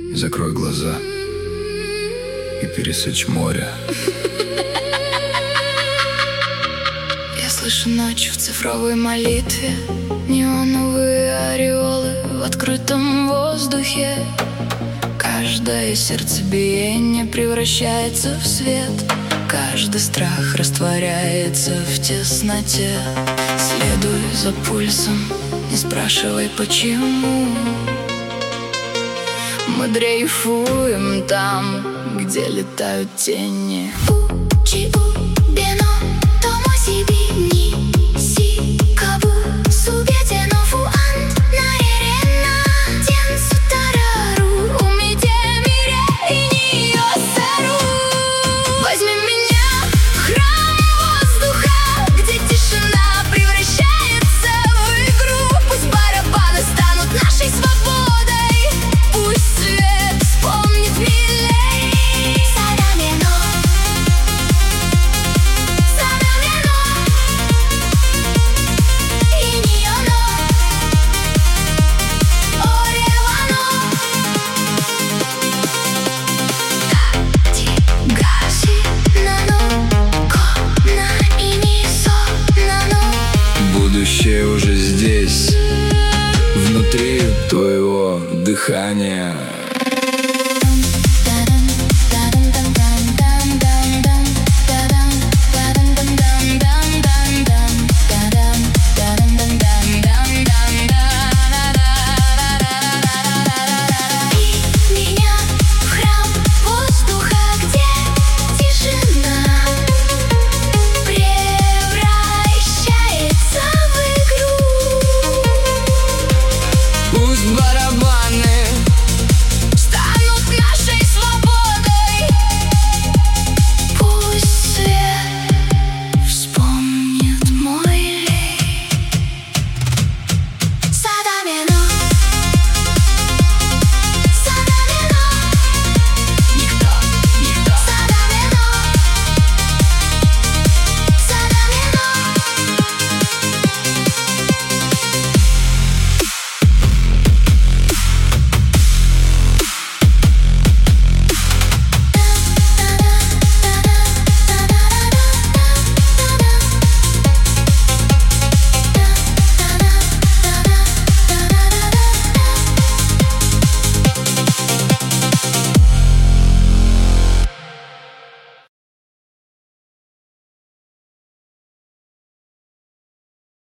Закрой глаза и пересечь море. Я слышу ночь в цифровой молитве, неоновые ореолы в открытом воздухе. Каждое сердцебиение превращается в свет, каждый страх растворяется в тесноте. Следуй за пульсом, не спрашивай почему. Мы дрейфуем там, где летают тени. Будущее уже здесь, внутри твоего дыхания.